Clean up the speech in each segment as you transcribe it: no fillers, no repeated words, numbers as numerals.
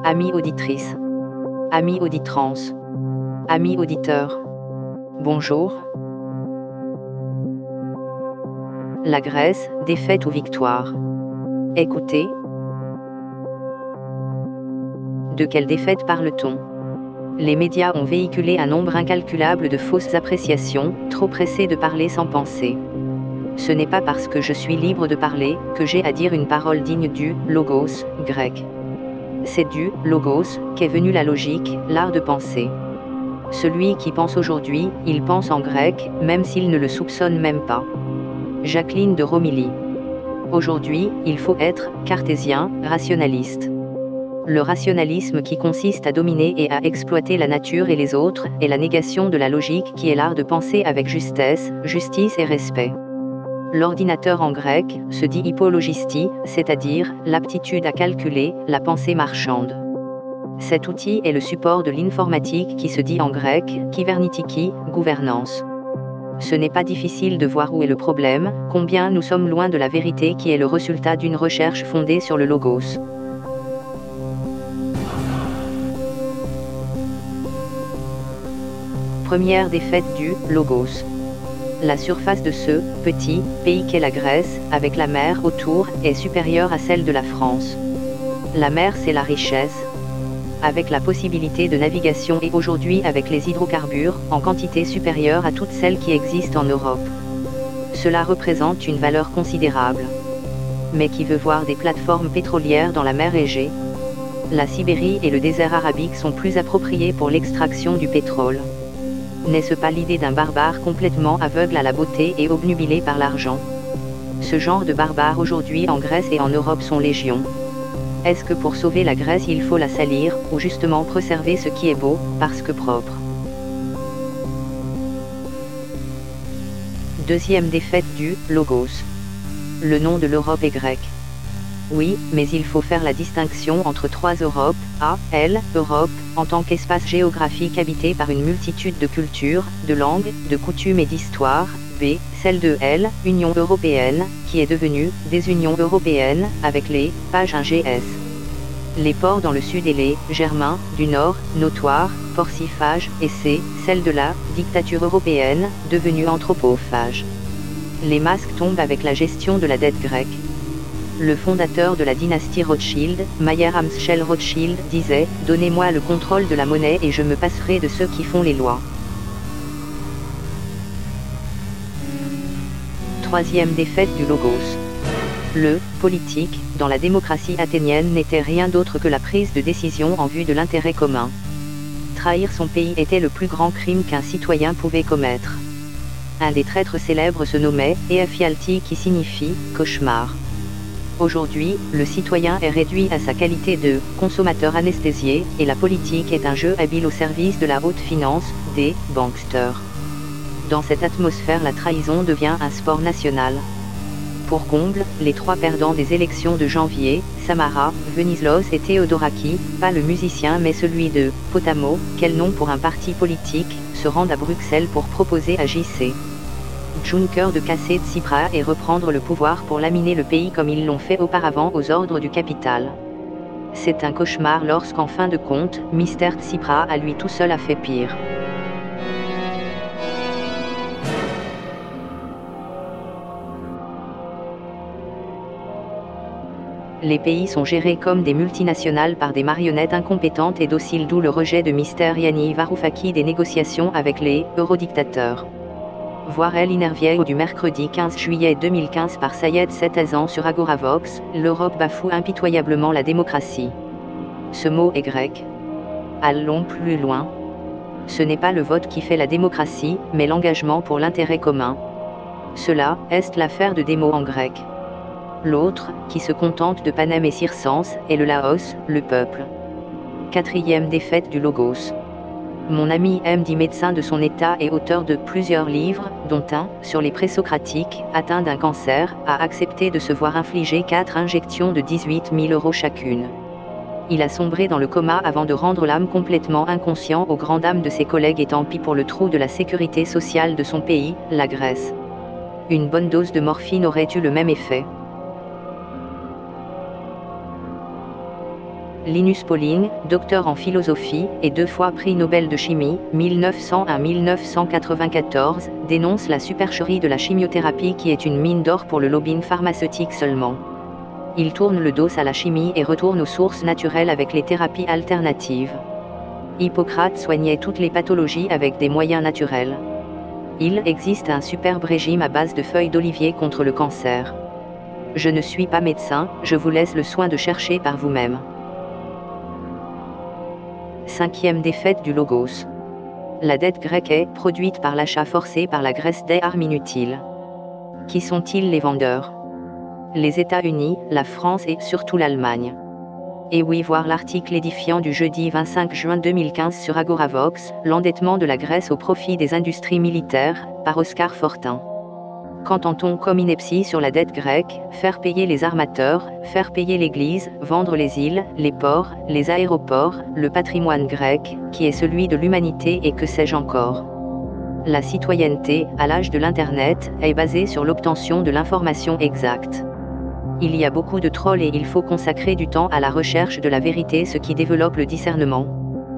Amis auditrices, amis auditrance, amis auditeurs, bonjour. La Grèce, défaite ou victoire? Écoutez. De quelle défaite parle-t-on? Les médias ont véhiculé un nombre incalculable de fausses appréciations, trop pressés de parler sans penser. Ce n'est pas parce que je suis libre de parler que j'ai à dire une parole digne du logos grec. C'est du logos qu'est venue la logique, l'art de penser. Celui qui pense aujourd'hui, il pense en grec, même s'il ne le soupçonne même pas. Jacqueline de Romilly. Aujourd'hui, il faut être cartésien, rationaliste. Le rationalisme qui consiste à dominer et à exploiter la nature et les autres, est la négation de la logique qui est l'art de penser avec justesse, justice et respect. L'ordinateur en grec se dit hypologisti, c'est-à-dire l'aptitude à calculer, la pensée marchande. Cet outil est le support de l'informatique qui se dit en grec kybernitiki, gouvernance. Ce n'est pas difficile de voir où est le problème, combien nous sommes loin de la vérité qui est le résultat d'une recherche fondée sur le logos. Première défaite du logos. La surface de ce petit pays qu'est la Grèce, avec la mer autour, est supérieure à celle de la France. La mer, c'est la richesse. Avec la possibilité de navigation et aujourd'hui avec les hydrocarbures, en quantité supérieure à toutes celles qui existent en Europe. Cela représente une valeur considérable. Mais qui veut voir des plateformes pétrolières dans la mer Égée? La Sibérie et le désert arabique sont plus appropriés pour l'extraction du pétrole. N'est-ce pas l'idée d'un barbare complètement aveugle à la beauté et obnubilé par l'argent? Ce genre de barbares aujourd'hui en Grèce et en Europe sont légion. Est-ce que pour sauver la Grèce il faut la salir, ou justement préserver ce qui est beau, parce que propre? Deuxième défaite du logos. Le nom de l'Europe est grec. Oui, mais il faut faire la distinction entre trois Europes, A, L, Europe, en tant qu'espace géographique habité par une multitude de cultures, de langues, de coutumes et d'histoires, B, celle de L, Union européenne, qui est devenue désunion européenne, avec les pages 1GS. Les ports dans le sud et les germains, du nord, notoires, porciphages, et C, celle de la dictature européenne, devenue anthropophage. Les masques tombent avec la gestion de la dette grecque. Le fondateur de la dynastie Rothschild, Mayer Amschel Rothschild, disait « Donnez-moi le contrôle de la monnaie et je me passerai de ceux qui font les lois ». Troisième défaite du logos. Le politique, dans la démocratie athénienne n'était rien d'autre que la prise de décision en vue de l'intérêt commun. Trahir son pays était le plus grand crime qu'un citoyen pouvait commettre. Un des traîtres célèbres se nommait Ephialti qui signifie « cauchemar ». Aujourd'hui, le citoyen est réduit à sa qualité de consommateur anesthésié, et la politique est un jeu habile au service de la haute finance, des banksters. Dans cette atmosphère, la trahison devient un sport national. Pour comble, les trois perdants des élections de janvier, Samara, Venizelos et Theodorakis, pas le musicien mais celui de Potamo, quel nom pour un parti politique, se rendent à Bruxelles pour proposer à JC Juncker de casser Tsipras et reprendre le pouvoir pour laminer le pays comme ils l'ont fait auparavant aux ordres du capital. C'est un cauchemar lorsqu'en fin de compte, Mr Tsipras à lui tout seul a fait pire. Les pays sont gérés comme des multinationales par des marionnettes incompétentes et dociles, d'où le rejet de Mr Yanni Varoufakis des négociations avec les eurodictateurs. Voir El Inervieo du mercredi 15 juillet 2015 par Sayed Setazan sur Agoravox, l'Europe bafoue impitoyablement la démocratie. Ce mot est grec. Allons plus loin. Ce n'est pas le vote qui fait la démocratie, mais l'engagement pour l'intérêt commun. Cela est l'affaire de des mots en grec. L'autre, qui se contente de panem et circense, est le Laos, le peuple. Quatrième défaite du logos. Mon ami M. dit médecin de son état et auteur de plusieurs livres, dont un, sur les présocratiques, atteint d'un cancer, a accepté de se voir infliger 4 injections de 18 000 € chacune. Il a sombré dans le coma avant de rendre l'âme complètement inconscient aux grandes dames de ses collègues, et tant pis pour le trou de la sécurité sociale de son pays, la Grèce. Une bonne dose de morphine aurait eu le même effet. Linus Pauling, docteur en philosophie et 2 fois prix Nobel de chimie, 1901-1994, dénonce la supercherie de la chimiothérapie qui est une mine d'or pour le lobbying pharmaceutique seulement. Il tourne le dos à la chimie et retourne aux sources naturelles avec les thérapies alternatives. Hippocrate soignait toutes les pathologies avec des moyens naturels. Il existe un superbe régime à base de feuilles d'olivier contre le cancer. Je ne suis pas médecin, je vous laisse le soin de chercher par vous-même. 5e défaite du logos. La dette grecque est produite par l'achat forcé par la Grèce des armes inutiles. Qui sont-ils les vendeurs? Les États-Unis, la France et surtout l'Allemagne. Et oui, voir l'article édifiant du jeudi 25 juin 2015 sur Agoravox, l'endettement de la Grèce au profit des industries militaires, par Oscar Fortin. Qu'entend-on comme ineptie sur la dette grecque? Faire payer les armateurs, faire payer l'Église, vendre les îles, les ports, les aéroports, le patrimoine grec, qui est celui de l'humanité et que sais-je encore. La citoyenneté, à l'âge de l'Internet, est basée sur l'obtention de l'information exacte. Il y a beaucoup de trolls et il faut consacrer du temps à la recherche de la vérité, ce qui développe le discernement.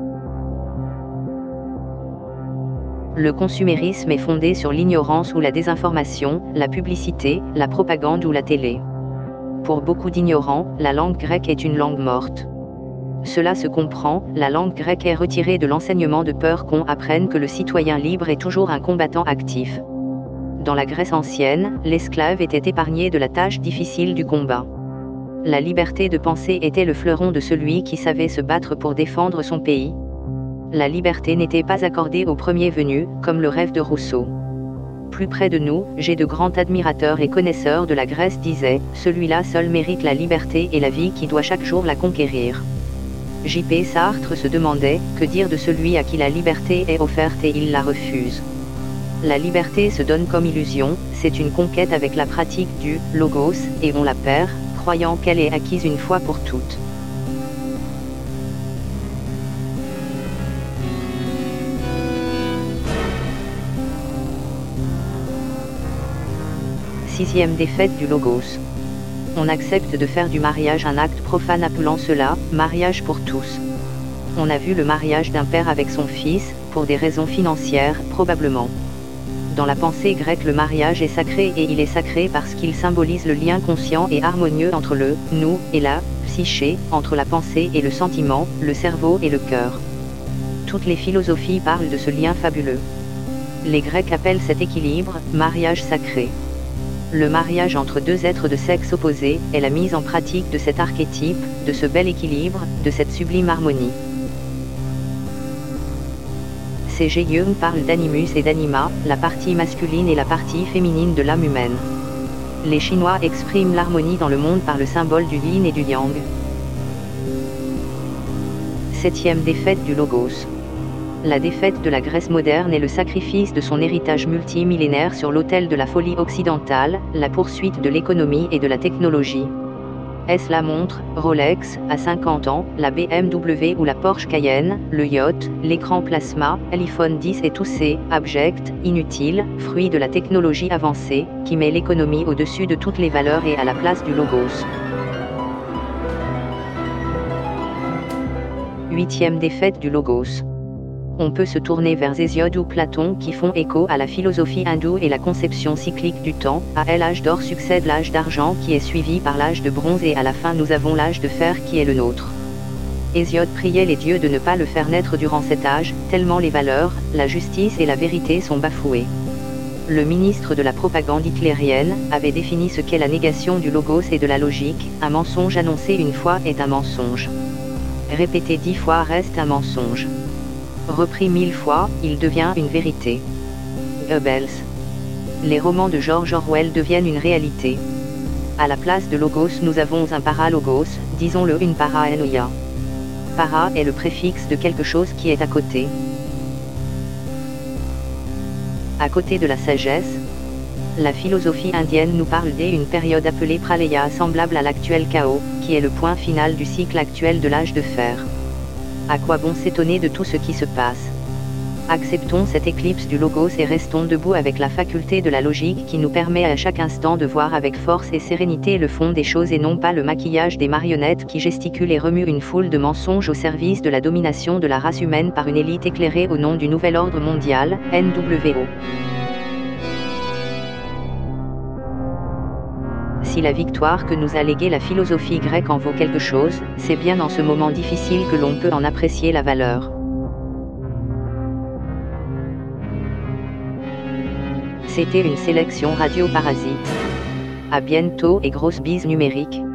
Le consumérisme est fondé sur l'ignorance ou la désinformation, la publicité, la propagande ou la télé. Pour beaucoup d'ignorants, la langue grecque est une langue morte. Cela se comprend, la langue grecque est retirée de l'enseignement de peur qu'on apprenne que le citoyen libre est toujours un combattant actif. Dans la Grèce ancienne, l'esclave était épargné de la tâche difficile du combat. La liberté de penser était le fleuron de celui qui savait se battre pour défendre son pays. La liberté n'était pas accordée au premier venu, comme le rêve de Rousseau. Plus près de nous, j'ai de grands admirateurs et connaisseurs de la Grèce disaient, celui-là seul mérite la liberté et la vie qui doit chaque jour la conquérir. J.P. Sartre se demandait, que dire de celui à qui la liberté est offerte et il la refuse? La liberté se donne comme illusion, c'est une conquête avec la pratique du logos, et on la perd, croyant qu'elle est acquise une fois pour toutes. Sixième défaite du logos. On accepte de faire du mariage un acte profane appelant cela « mariage pour tous ». On a vu le mariage d'un père avec son fils, pour des raisons financières, probablement. Dans la pensée grecque, le mariage est sacré et il est sacré parce qu'il symbolise le lien conscient et harmonieux entre le « nous » et la « psyché », entre la pensée et le sentiment, le cerveau et le cœur. Toutes les philosophies parlent de ce lien fabuleux. Les Grecs appellent cet équilibre « mariage sacré ». Le mariage entre deux êtres de sexe opposé est la mise en pratique de cet archétype, de ce bel équilibre, de cette sublime harmonie. C.G. Jung parle d'animus et d'anima, la partie masculine et la partie féminine de l'âme humaine. Les Chinois expriment l'harmonie dans le monde par le symbole du yin et du yang. Septième défaite du logos. La défaite de la Grèce moderne est le sacrifice de son héritage multimillénaire sur l'autel de la folie occidentale, la poursuite de l'économie et de la technologie. Est-ce la montre, Rolex, à 50 ans, la BMW ou la Porsche Cayenne, le yacht, l'écran plasma, l'iPhone 10 et tous ces abjects, inutiles, fruits de la technologie avancée, qui met l'économie au-dessus de toutes les valeurs et à la place du logos. Huitième défaite du logos. On peut se tourner vers Hésiode ou Platon qui font écho à la philosophie hindoue et la conception cyclique du temps. À elle, l'âge d'or succède l'âge d'argent qui est suivi par l'âge de bronze et à la fin nous avons l'âge de fer qui est le nôtre. Hésiode priait les dieux de ne pas le faire naître durant cet âge, tellement les valeurs, la justice et la vérité sont bafouées. Le ministre de la propagande hitlérienne avait défini ce qu'est la négation du logos et de la logique. Un mensonge annoncé une fois est un mensonge. Répété 10 fois reste un mensonge. Repris 1000 fois, il devient une vérité. Goebbels. Les romans de George Orwell deviennent une réalité. À la place de logos nous avons un paralogos, disons-le une paraenoia. Para est le préfixe de quelque chose qui est à côté. À côté de la sagesse, la philosophie indienne nous parle d'une période appelée Pralaya semblable à l'actuel chaos, qui est le point final du cycle actuel de l'âge de fer. À quoi bon s'étonner de tout ce qui se passe? Acceptons cette éclipse du logos et restons debout avec la faculté de la logique qui nous permet à chaque instant de voir avec force et sérénité le fond des choses et non pas le maquillage des marionnettes qui gesticulent et remuent une foule de mensonges au service de la domination de la race humaine par une élite éclairée au nom du nouvel ordre mondial, NWO. Si la victoire que nous a léguée la philosophie grecque en vaut quelque chose, c'est bien dans ce moment difficile que l'on peut en apprécier la valeur. C'était une sélection Radio Parasite. À bientôt et grosse bise numérique.